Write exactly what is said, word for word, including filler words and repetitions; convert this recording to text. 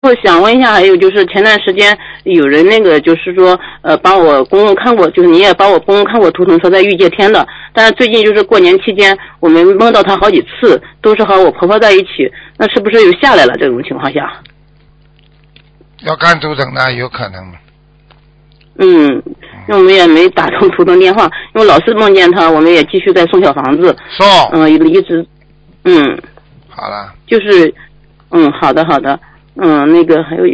后想问一下，还有就是前段时间有人那个就是说呃帮我公公看过，就是你也帮我公公看过图腾，说在御界天的，但是最近就是过年期间我们梦到他好几次，都是和我婆婆在一起，那是不是有下来了？这种情况下要看图腾呢，有可能。 嗯，因为我们也没打通图腾电话，因为老是梦见他，我们也继续在送小房子。 送。 嗯，一直，嗯。 好了。 就是，嗯，好的好的，嗯，那个还有。